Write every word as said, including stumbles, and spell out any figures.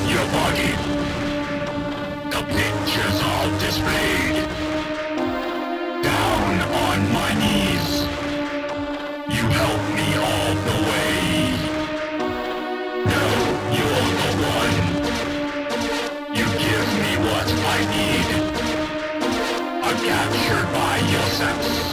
your body. The pictures all displayed. Down on my knees. You help me all the way. No, you're the one. You give me what I need. I'm captured by your sex.